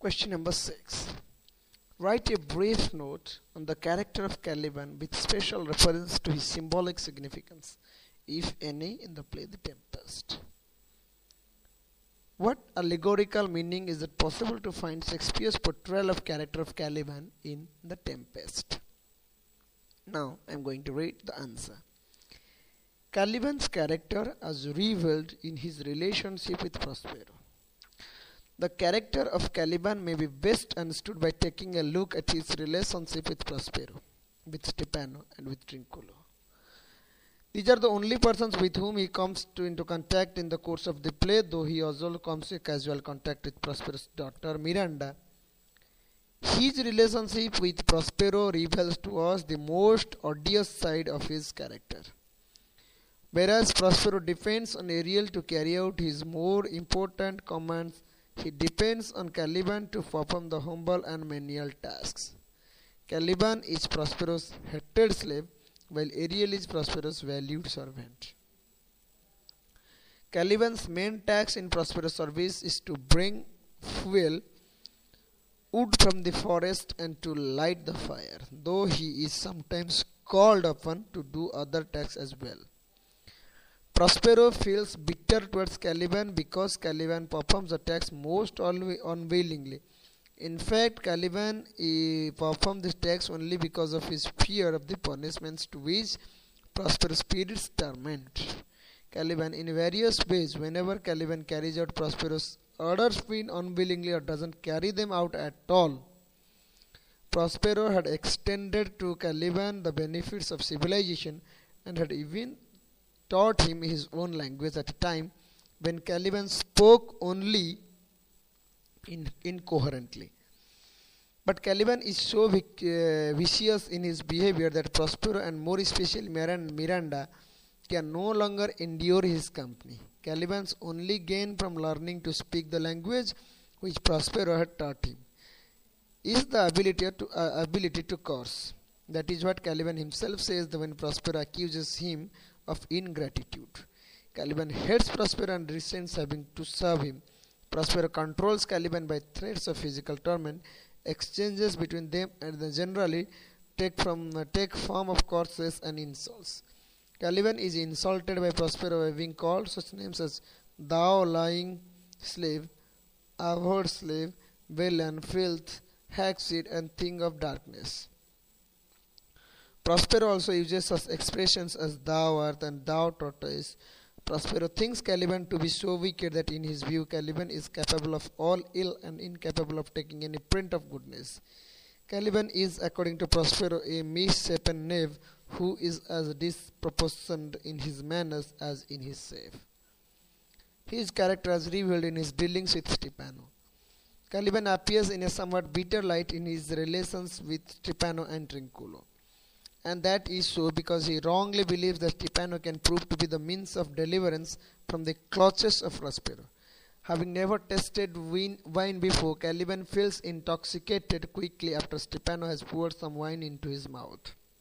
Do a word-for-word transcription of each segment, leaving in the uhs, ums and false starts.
Question number six. Write a brief note on the character of Caliban with special reference to his symbolic significance, if any, in the play The Tempest. What allegorical meaning is it possible to find Shakespeare's portrayal of character of Caliban in The Tempest? Now I am going to read the answer. Caliban's character as revealed in his relationship with Prospero. The character of Caliban may be best understood by taking a look at his relationship with Prospero, with Stephano, and with Trinculo. These are the only persons with whom he comes to into contact in the course of the play, though he also comes to casual contact with Prospero's daughter Miranda. His relationship with Prospero reveals to us the most odious side of his character. Whereas Prospero depends on Ariel to carry out his more important commands, he depends on Caliban to perform the humble and menial tasks. Caliban is Prospero's hated slave, while Ariel is Prospero's valued servant. Caliban's main task in Prospero's service is to bring fuel, wood from the forest, and to light the fire, though he is sometimes called upon to do other tasks as well. Prospero feels bitter towards Caliban because Caliban performs the task most unwillingly. In fact, Caliban uh, performs this task only because of his fear of the punishments to which Prospero's spirits torment. Caliban, in various ways, whenever Caliban carries out Prospero's orders unwillingly or doesn't carry them out at all. Prospero had extended to Caliban the benefits of civilization and had even taught him his own language at a time when Caliban spoke only in, incoherently. But Caliban is so vic- uh, vicious in his behavior that Prospero and more especially Miranda can no longer endure his company. Caliban's only gain from learning to speak the language which Prospero had taught him is the ability to, uh, ability to curse. That is what Caliban himself says when Prospero accuses him of ingratitude. Caliban hates Prospero and resents having to serve him. Prospero controls Caliban by threats of physical torment. Exchanges between them and they generally take from uh, take form of curses and insults. Caliban is insulted by Prospero by being called such names as thou lying slave, abhorred slave, villain, filth, hackseed, and thing of darkness. Prospero also uses such expressions as thou art and thou tortoise. Prospero thinks Caliban to be so wicked that in his view Caliban is capable of all ill and incapable of taking any print of goodness. Caliban is, according to Prospero, a misshapen knave who is as disproportioned in his manners as in his shape. His character is revealed in his dealings with Stephano. Caliban appears in a somewhat bitter light in his relations with Stephano and Trinculo. And that is so because he wrongly believes that Stephano can prove to be the means of deliverance from the clutches of Prospero. Having never tasted wine, wine before, Caliban feels intoxicated quickly after Stephano has poured some wine into his mouth.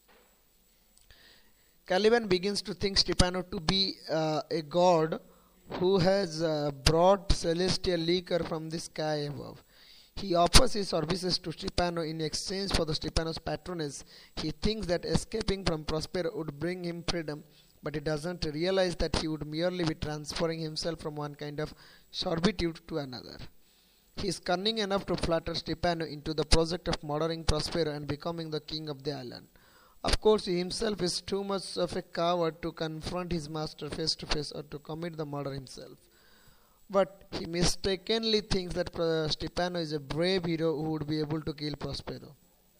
Caliban begins to think Stephano to be uh, a god who has uh, brought celestial liquor from the sky above. He offers his services to Stephano in exchange for the Stephano's patronage. He thinks that escaping from Prospero would bring him freedom, but he doesn't realize that he would merely be transferring himself from one kind of servitude to another. He is cunning enough to flatter Stephano into the project of murdering Prospero and becoming the king of the island. Of course, he himself is too much of a coward to confront his master face to face or to commit the murder himself. But he mistakenly thinks that Stephano is a brave hero who would be able to kill Prospero.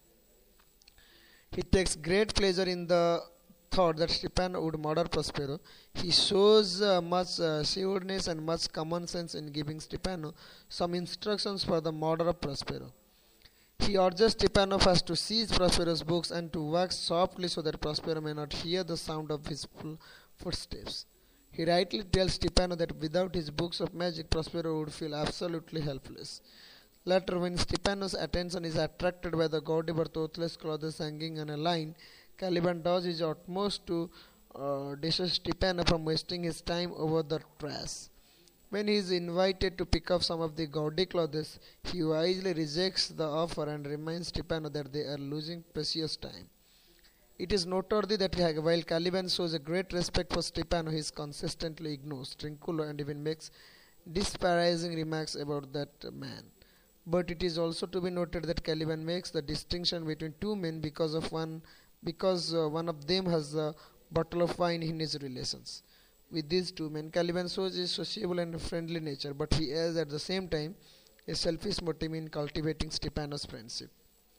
He takes great pleasure in the thought that Stephano would murder Prospero. He shows uh, much uh, shrewdness and much common sense in giving Stephano some instructions for the murder of Prospero. He urges Stephano first to seize Prospero's books and to walk softly so that Prospero may not hear the sound of his footsteps. He rightly tells Stephano that without his books of magic, Prospero would feel absolutely helpless. Later, when Stephano's attention is attracted by the gaudy but toothless clothes hanging on a line, Caliban does his utmost to uh, dissuade Stephano from wasting his time over the trash. When he is invited to pick up some of the gaudy clothes, he wisely rejects the offer and reminds Stephano that they are losing precious time. It is noteworthy that while Caliban shows a great respect for Stephano, he consistently ignores Trinculo and even makes disparaging remarks about that man. But it is also to be noted that Caliban makes the distinction between two men because of one because uh, one of them has a bottle of wine in his relations. With these two men, Caliban shows his sociable and friendly nature, but he has at the same time a selfish motive in cultivating Stephano's friendship.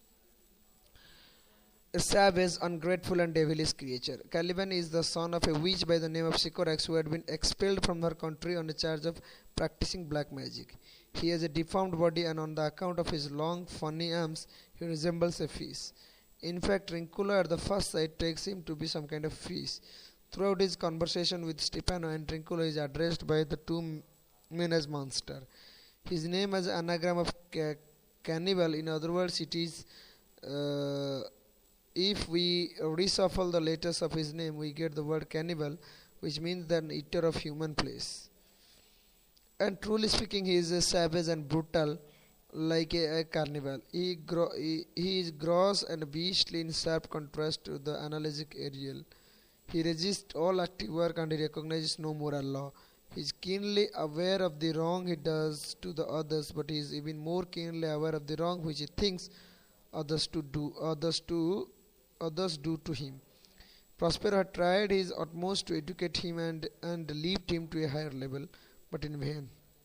A savage, ungrateful and devilish creature. Caliban is the son of a witch by the name of Sycorax who had been expelled from her country on a charge of practicing black magic. He has a deformed body and on the account of his long, funny arms, he resembles a fish. In fact, Trinculo at the first sight takes him to be some kind of fish. Throughout his conversation with Stephano and Trinculo is addressed by the two men as monster. His name is anagram of ca- cannibal. In other words, it is uh, if we reshuffle the letters of his name, we get the word cannibal, which means the eater of human flesh. And truly speaking, he is a savage and brutal, like a, a carnival. He, gro- he, he is gross and beastly in sharp contrast to the analytic Ariel. He resists all active work and he recognizes no moral law. He is keenly aware of the wrong he does to the others, but he is even more keenly aware of the wrong which he thinks others to do, others to others do to him. Prospero had tried his utmost to educate him and, and lift him to a higher level, but in vain.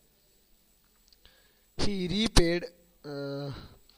He repaid uh,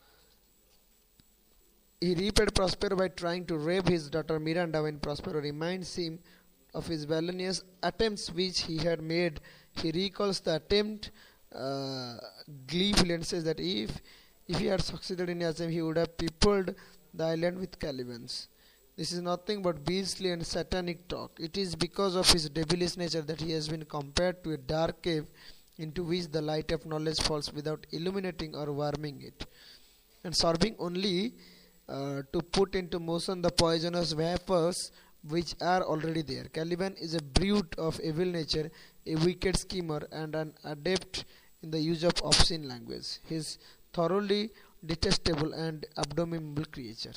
he repaid Prospero by trying to rape his daughter Miranda. When Prospero reminds him of his villainous attempts which he had made, he recalls the attempt uh, gleefully and says that if if he had succeeded in his attempt, he would have peopled the island with Calibans. This is nothing but beastly and satanic talk. It is because of his devilish nature that he has been compared to a dark cave into which the light of knowledge falls without illuminating or warming it, and serving only uh, to put into motion the poisonous vapors which are already there. Caliban is a brute of evil nature, a wicked schemer, and an adept in the use of obscene language. He is thoroughly detestable and abominable creature.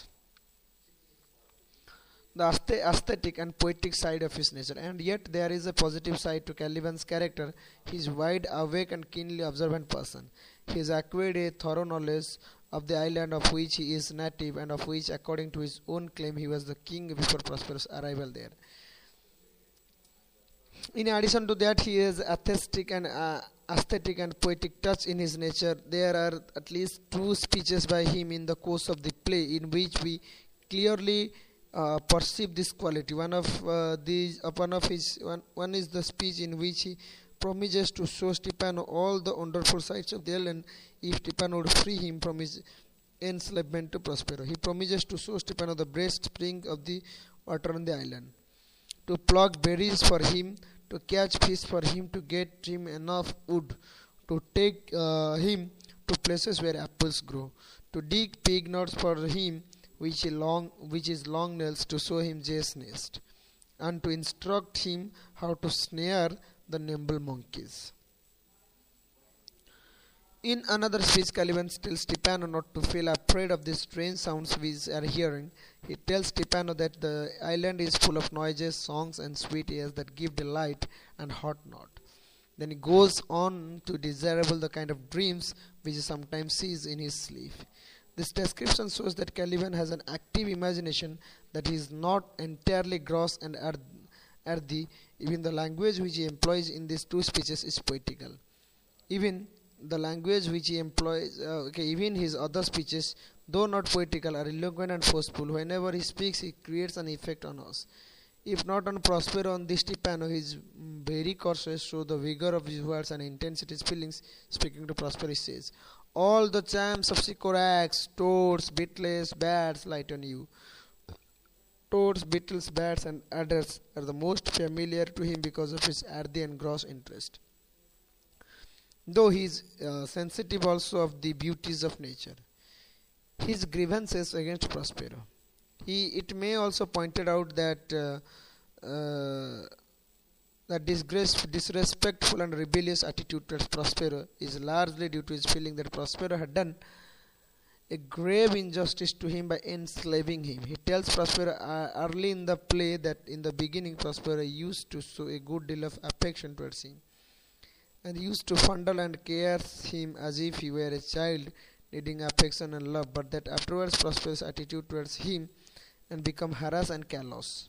The aesthetic and poetic side of his nature, and yet there is a positive side to Caliban's character. He is wide awake and keenly observant person. He has acquired a thorough knowledge of the island of which he is native and of which, according to his own claim, he was the king before Prospero's arrival there. In addition to that, he has aesthetic and uh, aesthetic and poetic touch in his nature. There are at least two speeches by him in the course of the play in which we clearly uh, perceive this quality. One of uh, these, uh, one of his, one, one is the speech in which he promises to show Stephano all the wonderful sights of the island if Stephano would free him from his enslavement to Prospero. He promises to show Stephano the breast spring of the water on the island, to pluck berries for him, to catch fish for him, to get him enough wood, to take uh, him to places where apples grow, to dig pig nuts for him, which is long, which is long nails, to show him jay's nest, and to instruct him how to snare the nimble monkeys. In another speech, Caliban tells Stephano not to feel afraid of the strange sounds we are hearing. He tells Stephano that the island is full of noises, songs, and sweet airs that give delight and hurt not. Then he goes on to desirable the kind of dreams which he sometimes sees in his sleep. This description shows that Caliban has an active imagination, that he is not entirely gross and earthy. Even the language which he employs in these two speeches is poetical. Even the language which he employs, uh, okay, even his other speeches, though not poetical, are eloquent and forceful. Whenever he speaks, he creates an effect on us. If not on Prospero, on this Stephano, his very courses show the vigor of his words and intensity of his feelings. Speaking to Prospero, he says, "All the charms of Sycorax, toads, beetles, bats light on you." Toads, beetles, bats, and adders are the most familiar to him because of his earthy and gross interest, though he is uh, sensitive also of the beauties of nature. His grievances against Prospero. He, it may also pointed out that uh, uh, The disgrace, disrespectful and rebellious attitude towards Prospero is largely due to his feeling that Prospero had done a grave injustice to him by enslaving him. He tells Prospero uh, early in the play that in the beginning Prospero used to show a good deal of affection towards him and used to fondle and care him as if he were a child needing affection and love, but that afterwards Prospero's attitude towards him and become harassed and callous.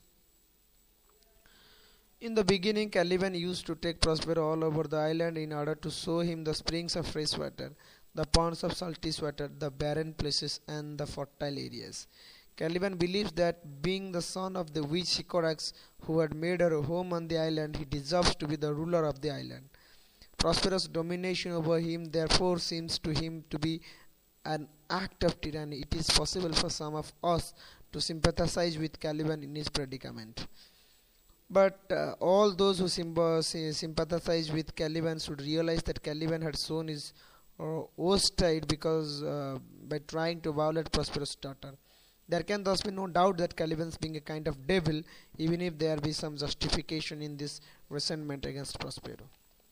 In the beginning, Caliban used to take Prospero all over the island in order to show him the springs of fresh water, the ponds of salty water, the barren places, and the fertile areas. Caliban believes that being the son of the witch Sycorax, who had made her home on the island, he deserves to be the ruler of the island. Prospero's domination over him therefore seems to him to be an act of tyranny. It is possible for some of us to sympathize with Caliban in his predicament. But uh, all those who sympathize with Caliban should realize that Caliban had shown his uh, worst side because uh, by trying to violate Prospero's daughter. There can thus be no doubt that Caliban's being a kind of devil, even if there be some justification in this resentment against Prospero.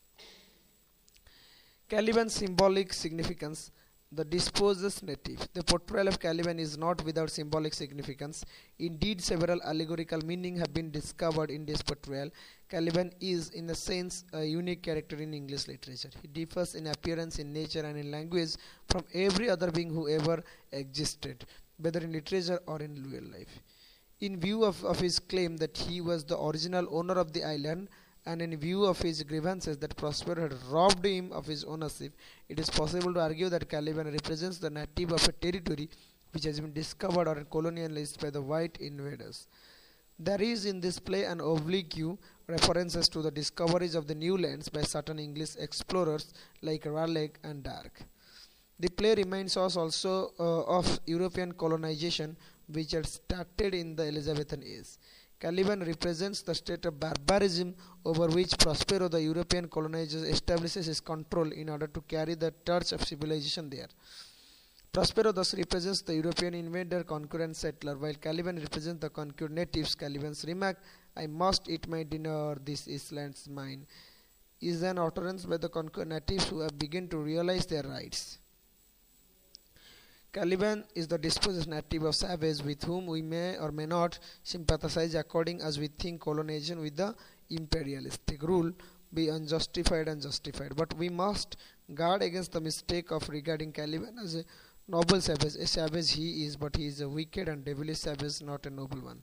Caliban's symbolic significance. The dispossessed native. The portrayal of Caliban is not without symbolic significance. Indeed, several allegorical meanings have been discovered in this portrayal. Caliban is, in a sense, a unique character in English literature. He differs in appearance, in nature, and in language from every other being who ever existed, whether in literature or in real life. In view of, of his claim that he was the original owner of the island, and in view of his grievances that Prospero had robbed him of his ownership, it is possible to argue that Caliban represents the native of a territory which has been discovered or colonialized by the white invaders. There is in this play an oblique references to the discoveries of the new lands by certain English explorers like Raleigh and Darke. The play reminds us also uh, of European colonization which had started in the Elizabethan age. Caliban represents the state of barbarism over which Prospero, the European colonizer, establishes his control in order to carry the torch of civilization there. Prospero thus represents the European invader, conqueror and settler, while Caliban represents the conquered natives. Caliban's remark, "I must eat my dinner, this island's mine," is an utterance by the conquered natives who have begun to realize their rights. Caliban is the dispossessed native of savage with whom we may or may not sympathize according as we think colonization with the imperialistic rule be unjustified and justified. But we must guard against the mistake of regarding Caliban as a noble savage. A savage he is, but he is a wicked and devilish savage, not a noble one.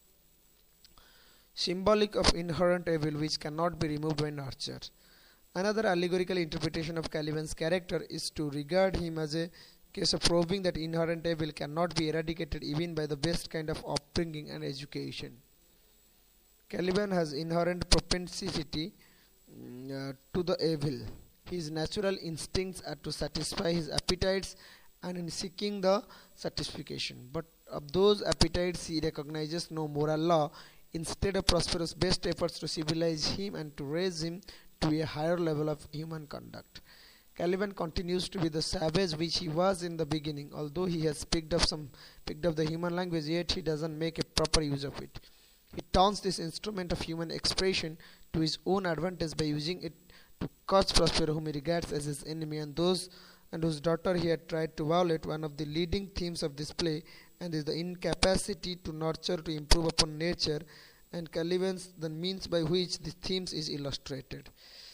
Symbolic of inherent evil which cannot be removed by nurture. Another allegorical interpretation of Caliban's character is to regard him as a case of proving that inherent evil cannot be eradicated even by the best kind of upbringing and education. Caliban has inherent propensity uh, to the evil. His natural instincts are to satisfy his appetites and in seeking the satisfaction. But of those appetites he recognizes no moral law. Instead of Prospero's best efforts to civilize him and to raise him to a higher level of human conduct. Caliban continues to be the savage which he was in the beginning. Although he has picked up some picked up the human language, yet he doesn't make a proper use of it. He turns this instrument of human expression to his own advantage by using it to curse Prospero, whom he regards as his enemy, and those and whose daughter he had tried to violate. One of the leading themes of this play and is the incapacity to nurture to improve upon nature, and Caliban's the means by which this themes is illustrated.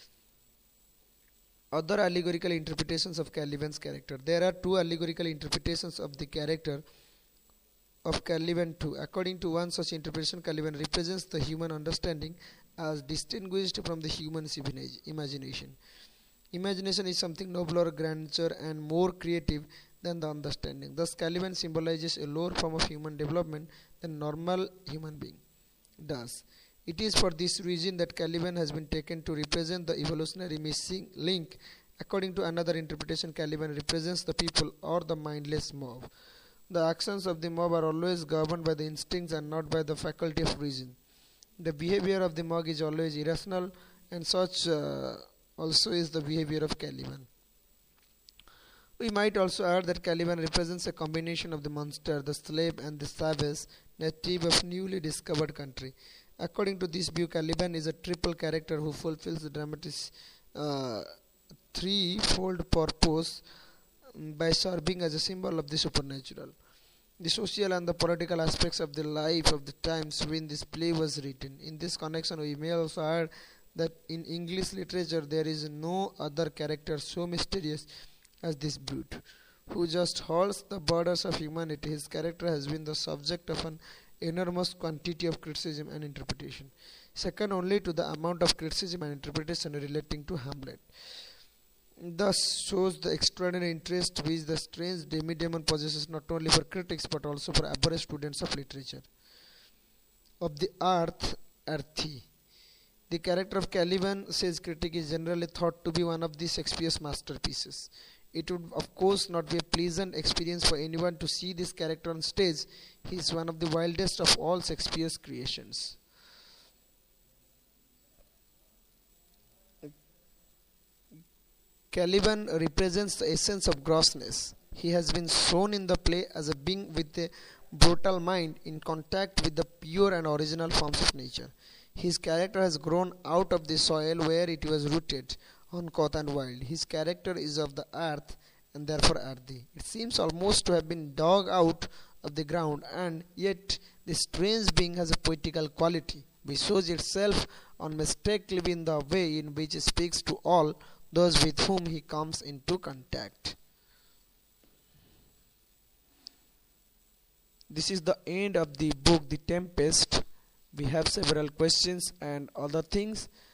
Other allegorical interpretations of Caliban's character. There are two allegorical interpretations of the character of Caliban too. According to one such interpretation, Caliban represents the human understanding as distinguished from the human imagination. Imagination is something nobler, grander, and more creative than the understanding. Thus, Caliban symbolizes a lower form of human development than normal human being does. It is for this reason that Caliban has been taken to represent the evolutionary missing link. According to another interpretation, Caliban represents the people or the mindless mob. The actions of the mob are always governed by the instincts and not by the faculty of reason. The behavior of the mob is always irrational, and such uh, also is the behavior of Caliban. We might also add that Caliban represents a combination of the monster, the slave, and the savage, native of newly discovered country. According to this view, Caliban is a triple character who fulfills the dramatic uh, threefold purpose by serving as a symbol of the supernatural. The social and the political aspects of the life of the times when this play was written. In this connection, we may also add that in English literature there is no other character so mysterious as this brute, who just holds the borders of humanity. His character has been the subject of an enormous quantity of criticism and interpretation, second only to the amount of criticism and interpretation relating to Hamlet. Thus shows the extraordinary interest which the strange demidemon possesses not only for critics but also for average students of literature. Of the earth, earthy. The character of Caliban, says critic, is generally thought to be one of the Shakespeare's masterpieces. It would of course not be a pleasant experience for anyone to see this character on stage. He is one of the wildest of all Shakespeare's creations. Caliban represents the essence of grossness. He has been shown in the play as a being with a brutal mind in contact with the pure and original forms of nature. His character has grown out of the soil where it was rooted, uncouth and wild. His character is of the earth and therefore earthy. It seems almost to have been dug out of the ground, and yet this strange being has a poetical quality which shows itself unmistakably in the way in which he speaks to all those with whom he comes into contact. This is the end of the book The Tempest. We have several questions and other things.